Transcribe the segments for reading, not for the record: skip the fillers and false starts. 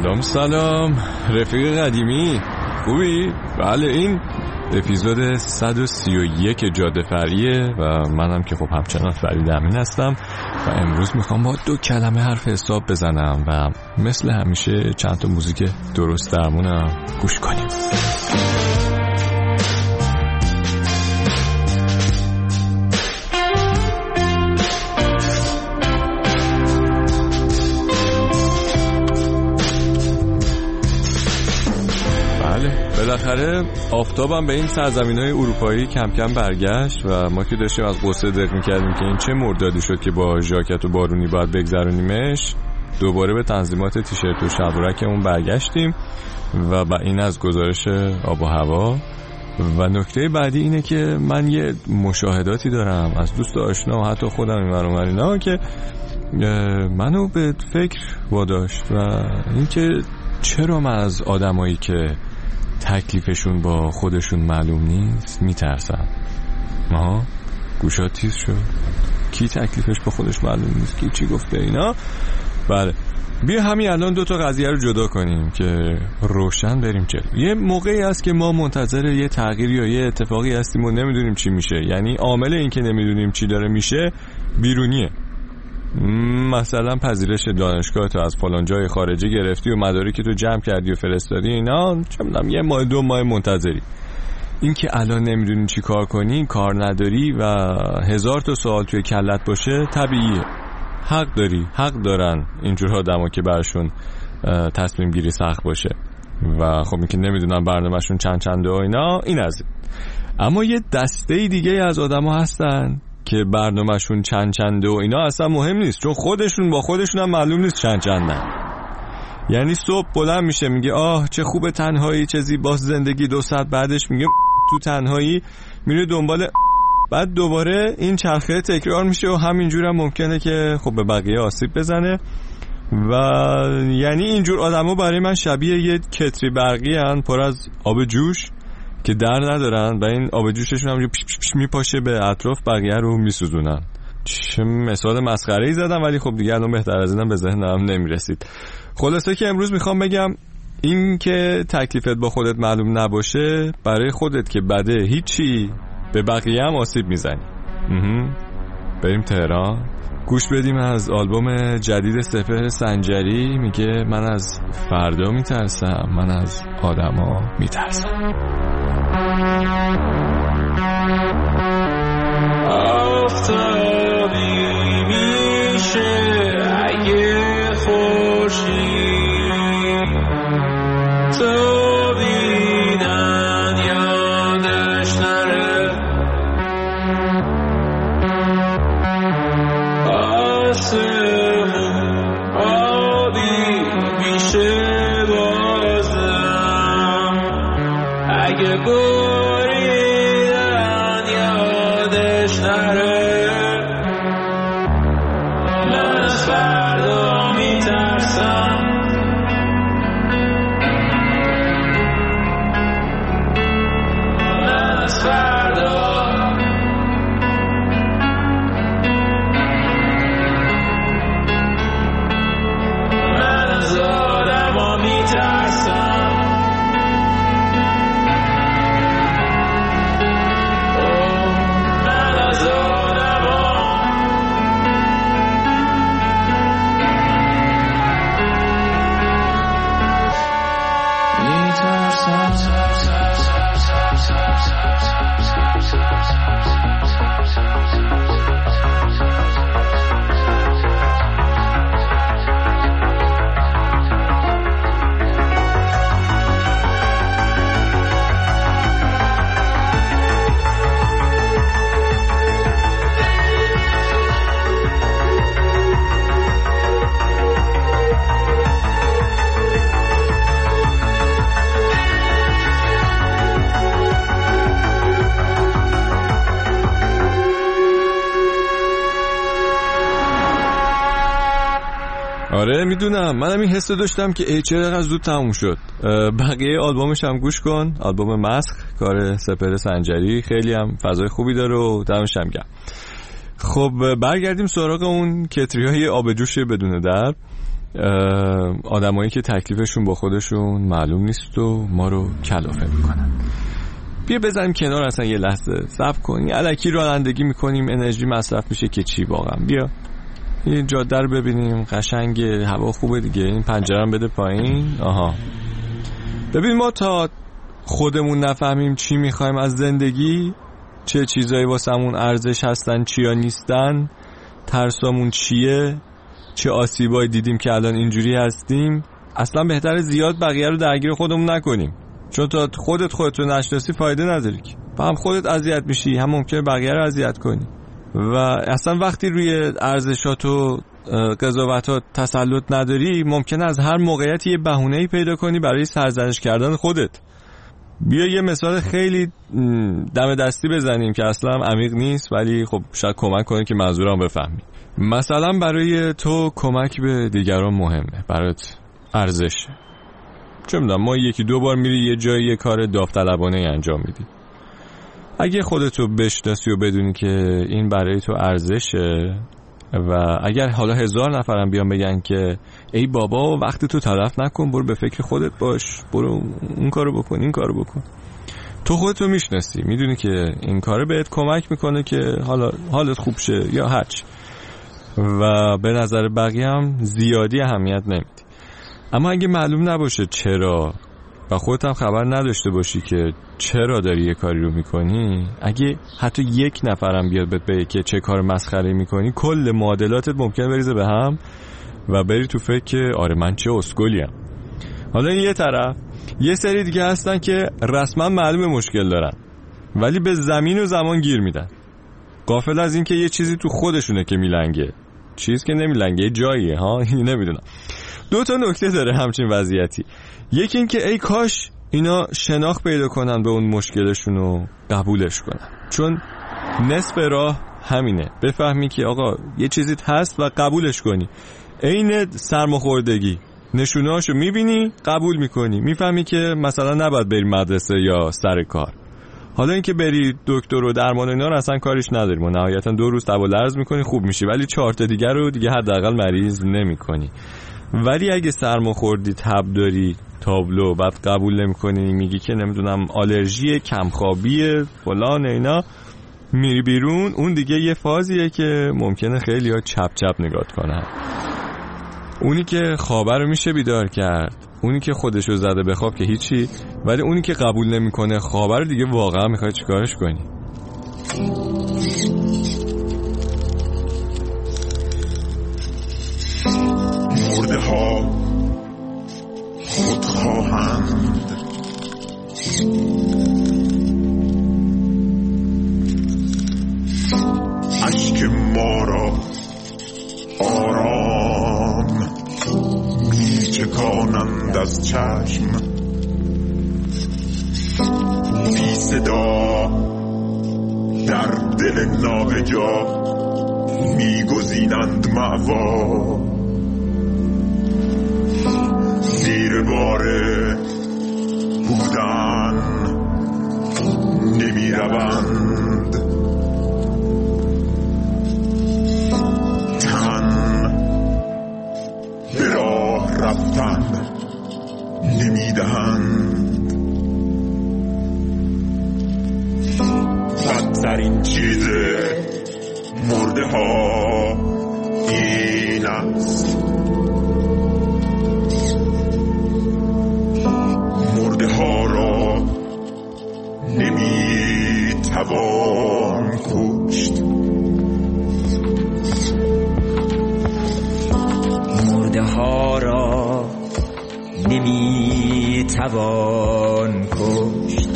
سلام رفیق قدیمی، خوبی؟ بله، این اپیزود 131 جاده فریه و منم که خب همچنان فرید امین هستم و امروز میخوام با 2 کلمه حرف حساب بزنم و مثل همیشه چند تا موزیک درست درمونم گوش کنیم. بالاخره آفتابم به این سرزمین‌های اروپایی کم کم برگشت و ما که داشتیم از قصه دق می‌کردیم که این چه مردادی شد که با ژاکت و بارونی باید بگذرونیمش، دوباره به تنظیمات تیشرت و شلوارکمون برگشتیم و با این از گزارش آب و هوا. و نکته بعدی اینه که من یه مشاهداتی دارم از دوست آشنا و حتی خودم اینور اینا که منو به فکر واداشت و اینکه چرا من از آدمایی که تکلیفشون با خودشون معلوم نیست میترسم. گوشات تیز شد، کی تکلیفش با خودش معلوم نیست، کی چی گفته اینا. بله، بیا همین الان 2 تا قضیه رو جدا کنیم که روشن بریم جلو. یه موقعی هست که ما منتظر یه تغییر یا یه اتفاقی هستیم و نمیدونیم چی میشه، یعنی عامل این که نمیدونیم چی داره میشه بیرونیه. مثلا پذیرش دانشگاه تو از فلان جای خارجی گرفتی و مدارکی تو جمع کردی و فرستادی، اینا چه میدونم 1 ماه 2 ماه منتظری. این که الان نمیدونی چی کار کنی، کار نداری و 1000 تا سوال توی کلت باشه طبیعیه. حق دارن اینجور آدما که براشون تصمیم گیری سخت باشه و خب این که نمیدونن برنامه‌شون چنده و اینا، این از این. اما یه دسته دیگه از آدما هستن که برنامه‌شون چنده و اینا اصلا مهم نیست، چون خودشون با خودشون هم معلوم نیست چندن. یعنی صبح بلند میشه میگه آه چه خوبه تنهایی، چه زیباست زندگی، 2 ساعت بعدش میگه تو تنهایی، میره دنبال، بعد دوباره این چرخه تکرار میشه و همینجور هم ممکنه که خب به بقیه آسیب بزنه. و یعنی اینجور آدما برای من شبیه یه کتری برقی هن پر از آب جوش که در ندارن و این آب جوششون هم میپاشه به اطراف، بقیه رو میسوزونن. چه مثال مسخره‌ای زدم، ولی خب دیگه الان بهتر از اینم به ذهنم نمیرسید. خلاصه که امروز میخوام بگم این که تکلیفت با خودت معلوم نباشه برای خودت که بده هیچی، به بقیه هم آسیب میزنی. بریم تهران گوش بدیم از آلبوم جدید سپهر سنجری. میگه من از فردا میترسم، من از آدما میترسم. آفتابی میشه اگه خورشید تو بیدن یادش نره، آسمون آبی میشه بازم اگه بریدن یادش نره. من از فردا میترسم، من از فردا، من از آدما میترسم. آره میدونم، منم این حس داشتم که چقدر زود تموم شد. بقیه آلبومش هم گوش کن، آلبوم مسخ کار سپهر سنجری، خیلی هم فضای خوبی داره و دمش هم گرم. خب برگردیم سراغ اون کتریای آب جوش بدون در. آدمایی که تکلیفشون با خودشون معلوم نیست و ما رو کلافه میکنن. بیا بزنیم کنار، اصلا یه لحظه صبر کنیم. الکی رانندگی میکنیم، انرژی مصرف میشه که چی واقعا. بیا یه جاده رو ببینیم، قشنگه، هوا خوبه دیگه. این پنجره رو بده پایین. آها ببین، ما تا خودمون نفهمیم چی میخوایم از زندگی، چه چیزایی واسمون ارزش هستن چیا نیستن، ترسامون چیه، چه آسیبایی دیدیم که الان اینجوری هستیم، اصلا بهتره زیاد بقیه رو درگیر خودمون نکنیم. چون تا خودت رو نشناسی فایده نداره که. هم خودت اذیت میشی، هم ممکنه بقیه رو اذیت کنی. و اصلا وقتی روی ارزشات و قضاوتات تسلط نداری، ممکنه از هر موقعیتی یه بهونه‌ای پیدا کنی برای سرزنش کردن خودت. بیا یه مثال خیلی دم دستی بزنیم که اصلا عمیق نیست، ولی خب شاید کمک کنه که منظورم بفهمی. مثلا برای تو کمک به دیگران مهمه، برات ارزشه. چه میدونم، ما یکی دو بار میری یه جایی یه کار داوطلبانه انجام میدی. اگه خودتو بشناسی و بدونی که این برای تو ارزشه، و اگر حالا 1000 نفرم بیان بگن که ای بابا وقت تو تلف نکن، برو به فکر خودت باش، برو اون کارو بکن، این کارو بکن، تو خودتو میشناسی، میدونی که این کارو بهت کمک میکنه که حالت خوب شه یا هرچی، و به نظر بقیه هم زیادی اهمیت نمیدی. اما اگه معلوم نباشه چرا، و خودت هم خبر نداشته باشی که چرا داری یه کاری رو میکنی، اگه حتی یک نفرم بیاد بهت بگه که چه کار مسخره میکنی، کل معادلاتت ممکنه بریزه به هم و بری تو فکر که آره من چه اسکلیم. حالا این یه طرف، یه سری دیگه هستن که رسما معلومه مشکل دارن ولی به زمین و زمان گیر میدن، غافل از این که یه چیزی تو خودشونه که میلنگه. چیز که نمیلنگه، جاییه ها، نمیدونم. 2 تا نکته داره همچین وضعیتی. یکی این که ای کاش اینا شناخت پیدا کنن به اون مشکلشون و قبولش کنن، چون نصف راه همینه، بفهمی که آقا یه چیزی هست و قبولش کنی. عین سرماخوردگی، نشونهاشو میبینی، قبول میکنی، میفهمی که مثلا نباید بری مدرسه یا سر کار. حالا اینکه بری دکتر و درمان اینا رو اصلا کاریش نداریم و نهایتا 2 روز تب و لرز میکنی خوب میشی، ولی 4 تا دیگر رو دیگه حداقل مریض نمیکنی. ولی اگه سرماخوردی، تب داری، تابلو، بعد قبول نمیکنی، میگی که نمیدونم آلرژی، کمخوابی، فلان اینا، میری بیرون، اون دیگه یه فازیه که ممکنه خیلی‌ها چپ چپ نگات کنن. اونی که خوابه رو میشه بیدار کرد، اونی که خودشو زده به خواب که هیچی، ولی اونی که قبول نمیکنه خوابه رو دیگه واقعا میخوای چیکارش کنی؟ مرده ها خودخواهند، اشک ما را آرام می چکانند از چشم، بی صدا در دل نابجا می گزینند مأوا، زیر بار بودن نمی روند، تن به راه رفتن نمی دهند. بدترین چیز مرده ها این است، مرده ها را نمی توان کشت، مرده ها را نمی توان کشت.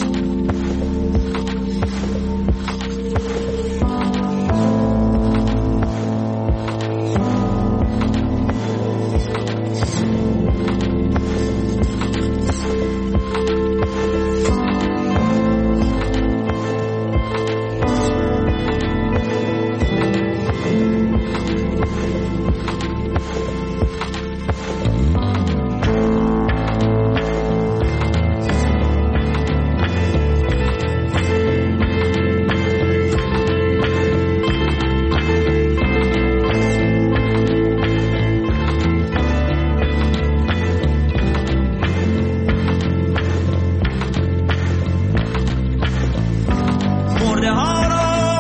مرده ها را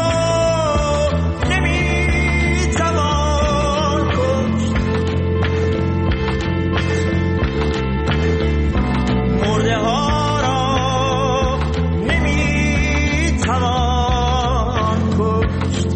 نمیتوان کشت. مرده ها را نمیتوان کشت.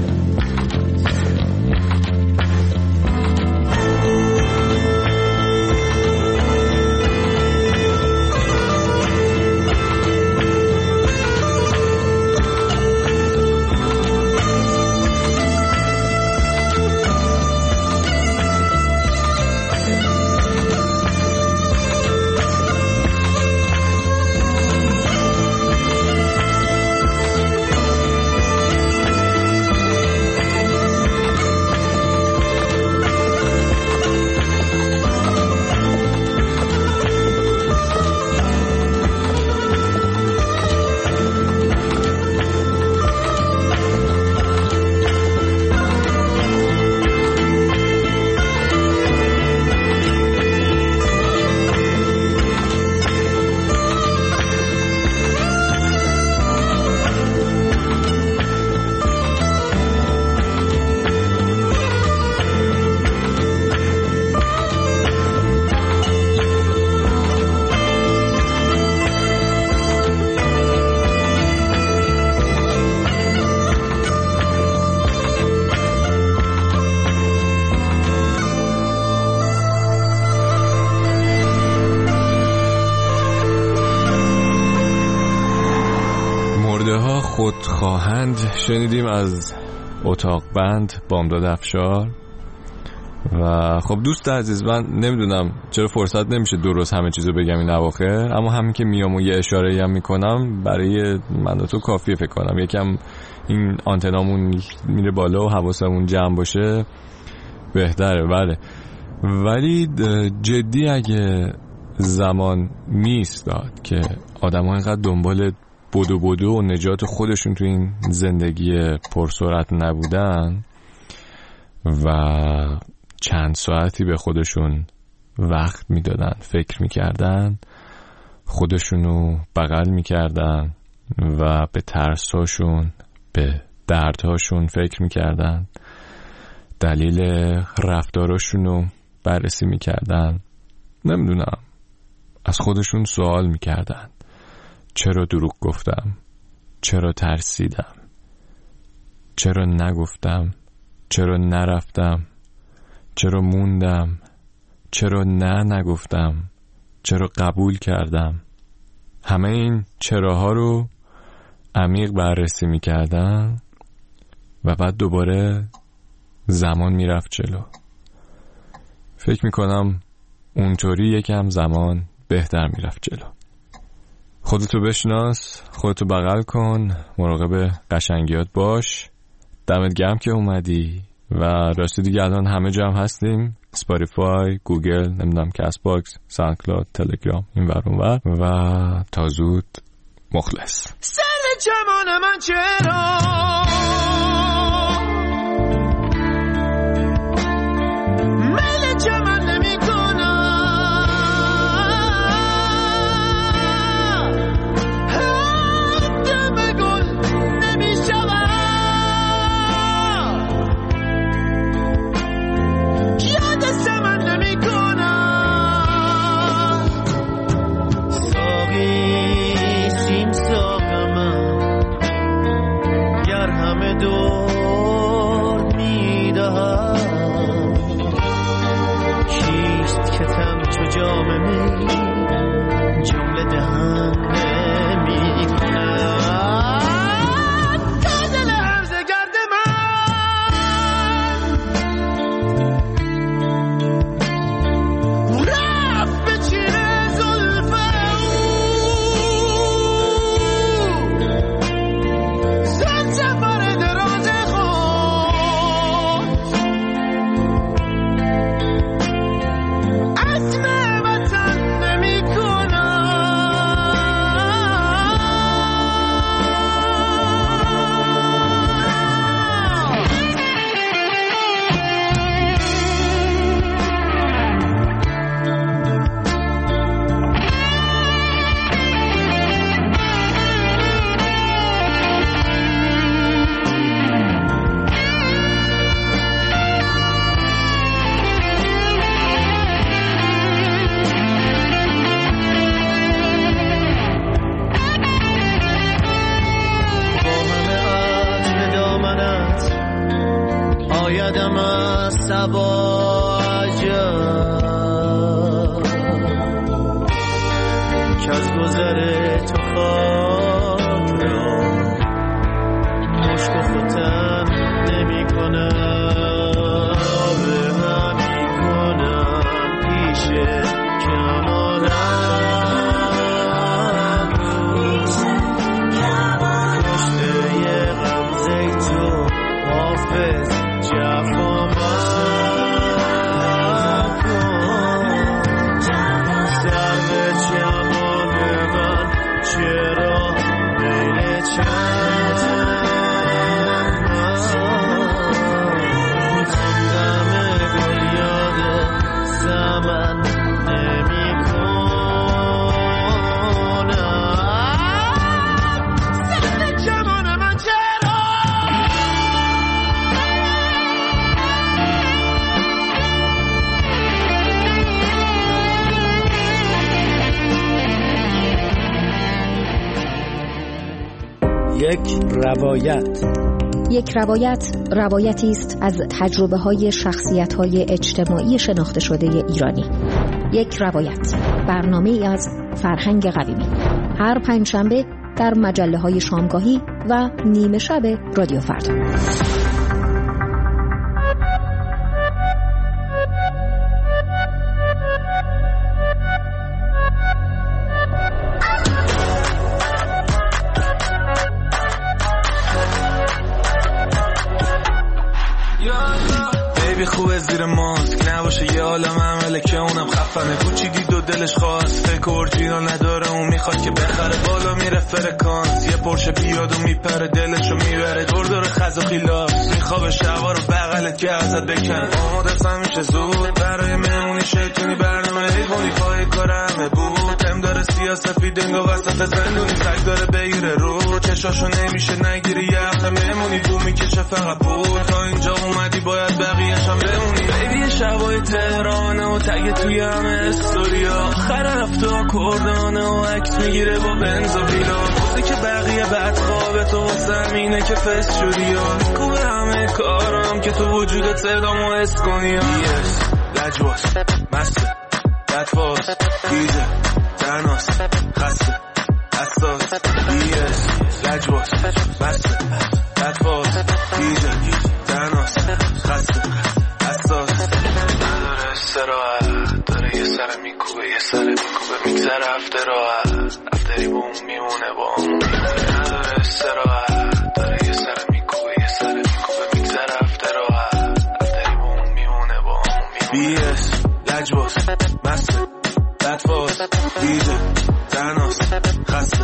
خودخواهند شنیدیم از اتاق بند بامداد افشار. و خب دوست عزیز، من نمیدونم چرا فرصت نمیشه درست همه چیزو بگم این اواخر، اما همین که میام و یه اشاره‌ای هم میکنم برای من و تو کافیه. فکر کنم یکم این آنتنامون میره بالا و حواسمون جمع باشه بهتره. بله، ولی جدی اگه زمان میستاد که آدم‌ها اینقدر دنبال بدو و نجات خودشون تو این زندگی پرسرعت نبودن و چند ساعتی به خودشون وقت میدادن، فکر میکردن، خودشونو بغل میکردن و به ترساشون، به دردهاشون فکر میکردن، دلیل رفتاراشونو بررسی میکردن، نمیدونم، از خودشون سوال میکردن: چرا دروغ گفتم؟ چرا ترسیدم؟ چرا نگفتم؟ چرا نرفتم؟ چرا موندم؟ چرا نگفتم؟ چرا قبول کردم؟ همه این چراها رو عمیق بررسی میکردن و بعد دوباره زمان میرفت جلو. فکر میکنم اونطوری یکم زمان بهتر میرفت جلو. خودتو بشناس، خودتو بغل کن، مراقب قشنگیات باش. دمت گرم که اومدی و راستی دیگه الان همه جا هم هستیم: اسپاتیفای، گوگل، نمیدونم، کست باکس، ساندکلاود، تلگرام، این ور اون ور. و تا زود، مخلص. سر چمان من چرا میل چمن نمی کنم؟ دم گل نمی شود، یاد سمن نمی کنم. ساقی سیم ساق من شایدم از صبا عجب که از گذر تو خاک را مشک و ختم نمی کنم به همی کنم پیش کمانم کشته یه غمزه تو حافظ جفا مکن سر به چمان من چرا بین چند یک روایت روایتی است از تجربه‌های شخصیت‌های اجتماعی شناخته شده ایرانی. یک روایت، برنامه‌ای از فرهنگ قویمی، هر پنجشنبه در مجله‌های شامگاهی و نیمه شب رادیو فردا. خوبه زیر ماسک نباشه یه عالم عمله که اونم خفنه کوچی دید و دلش خواست فکر اورجینال نداره اون میخواد که بخره بالا میره فرکانس یه پرشه بیاد و میپره دلشو میبره دور دور خز و خیلاس میخوابه شبا رو بغلت که ازت بکنه آماده میشه زود برای مهمونی شیطونی برنامه ایوانی پای کار همه بود هم داره سیاسفی دنگا وسط زندونی سگ داره بگیره رو چشاشو نمیشه نگیری یه هفته مهمونی تو میکشه فقط پول تا اینجا اومدی باید بقیه‌شم بمونی بیبی شبای تهرانه و تگ توی همه استوریا آخر هفته کردانه و عکس میگیره با بنز و ویلا گفته که بقیه بد خوابه تو زمینه که فست شدی یا کوه همه کارم که تو وجودت صدامو حس کنی بیس لجواس مسته بدفاز گیزه تناس خسته حساس بیس لجواس مسته بدفاز گیزه تناس خسته حساس نداره استراحت داره یه سر میکوبه میگذره هفته راحت هفتری با اون میمونه با اون نداره استراحت داره یه سر میکوبه میگذره هفته راحت هفتری با اون میمونه با اون بیس لجواس مسته بدفاز دیده تناس خسته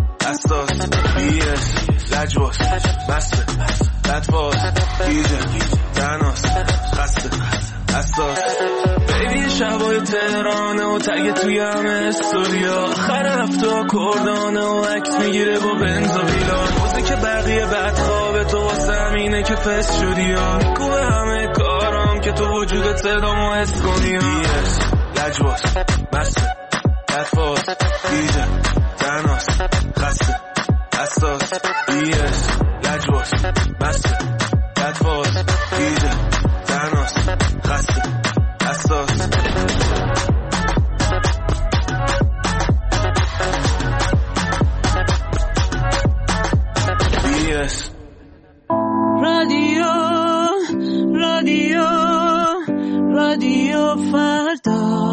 حساس بیس لجواس مسته بدفاز دیده تناس خسته حساس بیبی شبای تهرانه و تگ توی همه استوریا آخر هفته کردانه و عکس میگیره با بنز و ویلا موزه که بقیه بد خوابه تو زمینه که فست شدی یا کوه همه کارم که تو وجودت صدامو حس کنی بیس لجواس مسته بدفاز دیده تناس خسته حساس بیس لجواس مسته بدفاز دیده تناس خسته حساس بیس رادیو فردا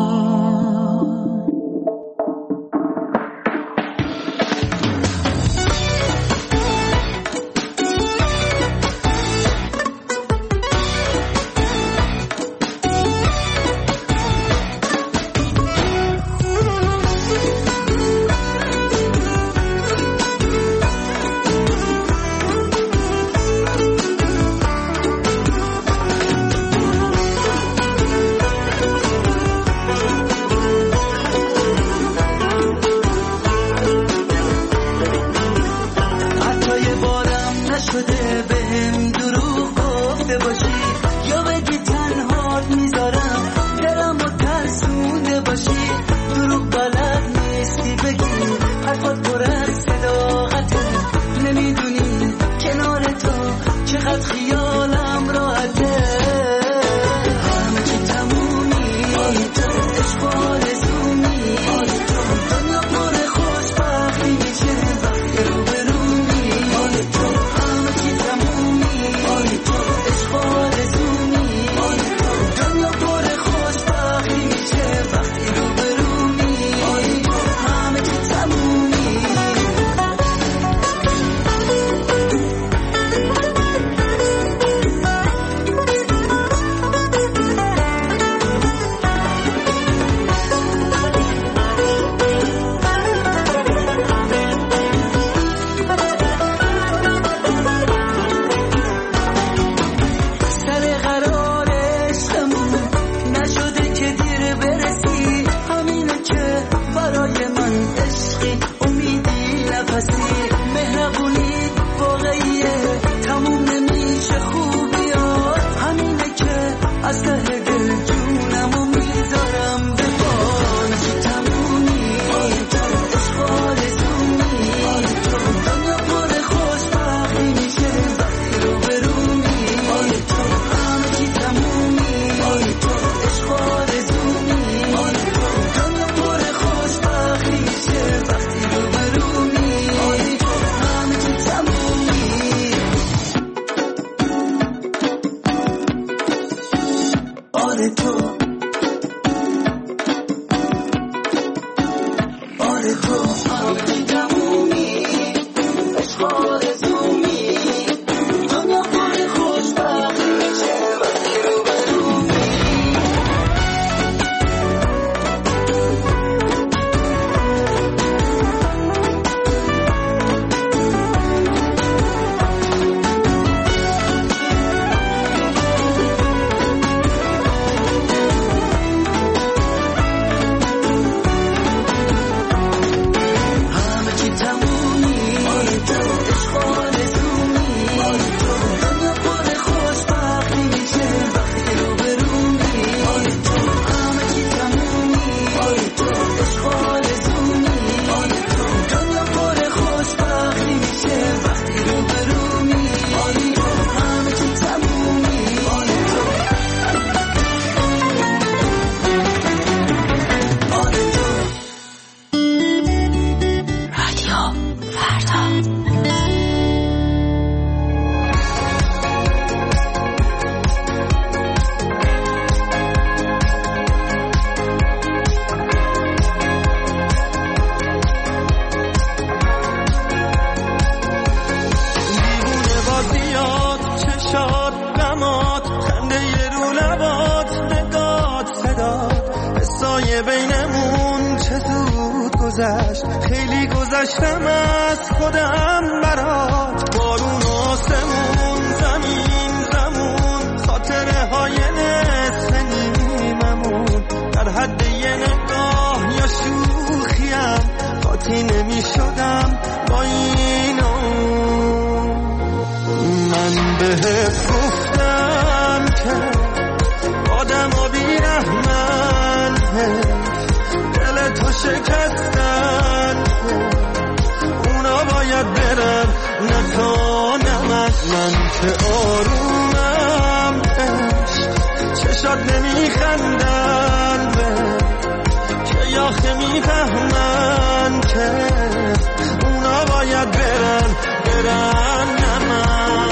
چقدر خیالم راحته بینمون چه زود گذشت، خیلی گذشتم از خودم برات. بارون آسمون، زمین زمون، خاطره های نصف نیممون، در حد یه نگاه یا شوخیم قاطی نمی شدم با اینو. من بهت گفتم که آدم ها بیرحمن، دل تو شکستن، اونا باید برن نه تو نه من که آرومم عشق، چشات نمیخندن که یاخه میفهمن که اونا باید برن نه من.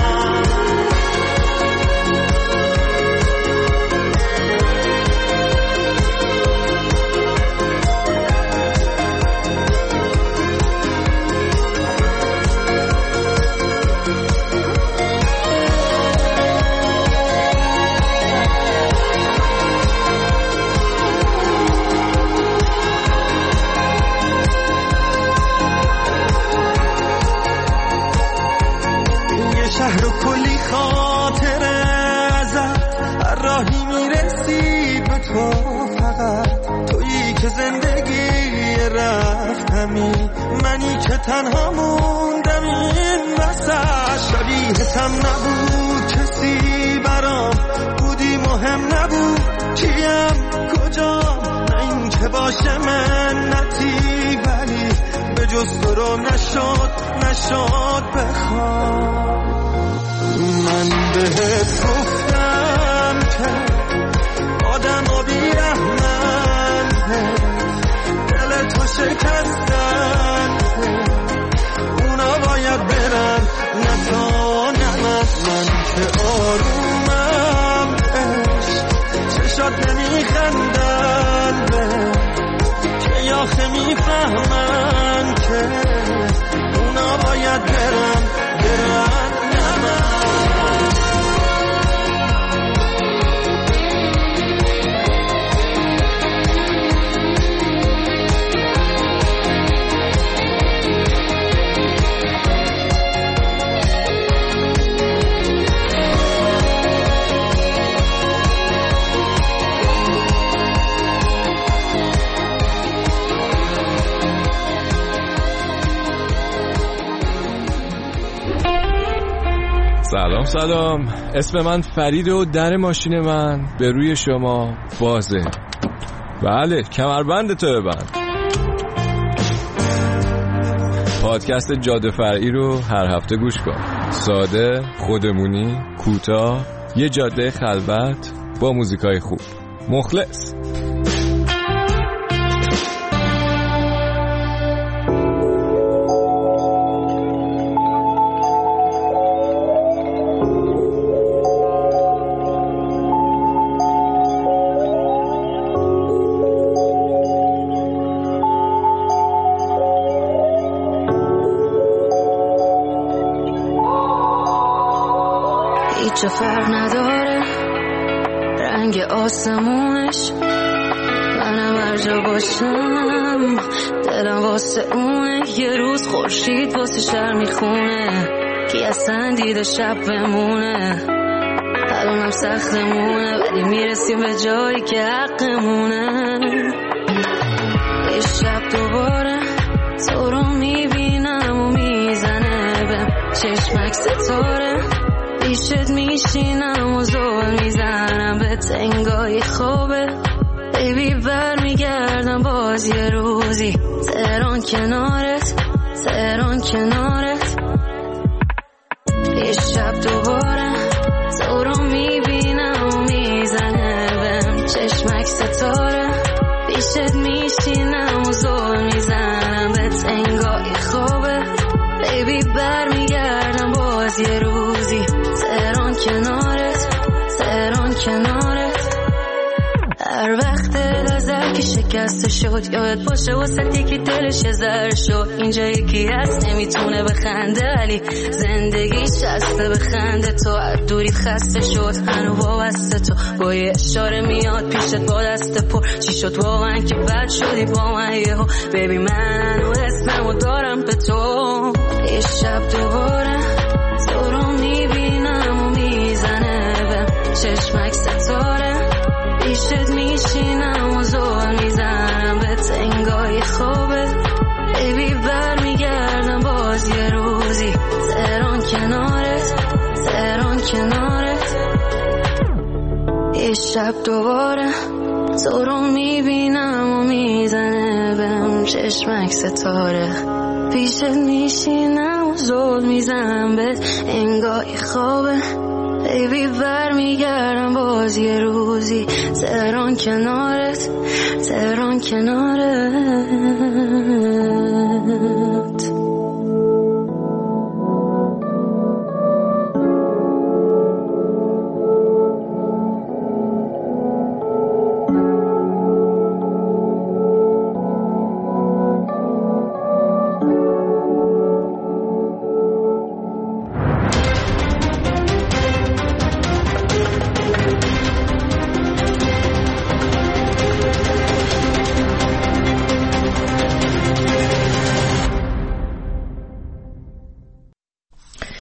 شهر و کلی خاطره ازت، هر راهی میرسی به تو، فقط تویی که زندگی رفتمی، منی که تنها موندم این وسط. شبیهتم نبود کسی برام، بودی مهم نبود کیم کجام، نه این که باشه منتی، ولی به جز تو رو نشد بخوام. من بهت گفتم که آدم ها بیرحمن، دل تو شکستن، اونا باید برن نه تو نه من که آرومم عشق، چشات نمیخندن که یاخه میفهمن که اونا باید برن نه من. سلام، اسم من فرید و در ماشین من به روی شما بازه. بله، کمربند تو ببند. پادکست جاده فرعی رو هر هفته گوش کن. ساده، خودمونی، کوتاه، یه جاده خلوت با موزیکای خوب. مخلص. هیچ فرق نداره رنگ آسمونش، منم هر جا باشم دلم واسه اونه. یه روز خورشید واسه شهر میخونه، کی اصلا دیده شب بمونه. الانم سختمونه ولی میرسیم به جایی که حقمونه. یه شب دوباره تو رو میبینم و میزنه به چشمک ستاره، پیشت میشینم و زول میزنم به تنگای خوبه. بیبی بر میگردم باز یه روزی تهران کنارت. یه شب دوباره تو رو میبینم و میزنه بهم چشمک ستاره، پیشت میشینم و زول میزنم به تنگای خوبه. بیبی بر میگردم باز یه روزی تهران کنارت. هر وقت ازت که شکسته شد، یاد باشه واسه یکی دلش زر شد. اینجا یکی هست نمیتونه بخنده ولی زندگی شسته بخنده. تو از دوریت خسته شد هنو وابسته، تو با یه اشاره میاد پیشت با دست پر. چی شد واقعا که بد شدی با من یهو؟ ببی من و اسممو دارم به تو. یه شب دوباره تو رو میبینم و میزنه بهم چشمک ستاره. پیشت میشینم و زور میزنم بهت انگاه خوبه. بیبی برمیگردم باز یه روزی تهران کنارت، تهران کنارت. یه شب دوباره تو رو میبینم و میزنه بهم چشمک ستاره. پیشت میشینم و زود میزنم بهت انگاه خوابه. بیبی برمیگردم باز یه روزی تهران کنارت، تهران کنارت.